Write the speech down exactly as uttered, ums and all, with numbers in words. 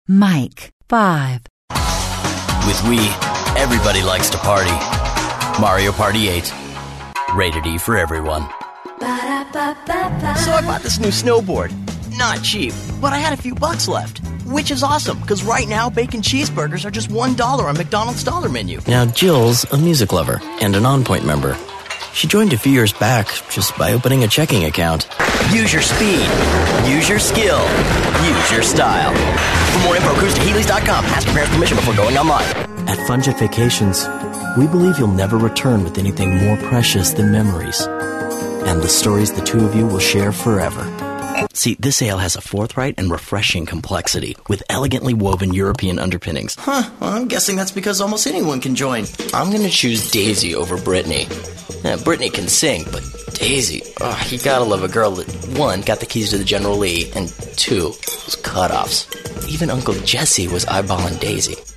Mike, five. With Wii, everybody likes to party. Mario Party eight. Rated E for everyone. So I bought this new snowboard. Not cheap, but I had a few bucks left. Which is awesome, because right now bacon cheeseburgers are just one dollar on McDonald's dollar menu. Now Jill's a music lover and an On Point member. She joined a few years back just by opening a checking account. Use your speed. Use your skill. Use your style. For more info, cruise to Heelys dot com. Ask your parents' permission before going online. At Funjet Vacations, we believe you'll never return with anything more precious than memories. And the stories the two of you will share forever. See, this ale has a forthright and refreshing complexity with elegantly woven European underpinnings. Huh, well, I'm guessing that's because almost anyone can join. I'm gonna choose Daisy over Brittany. Yeah, Brittany can sing, but Daisy, oh, you gotta love a girl that, one, got the keys to the General Lee, and two, was cutoffs. Even Uncle Jesse was eyeballing Daisy.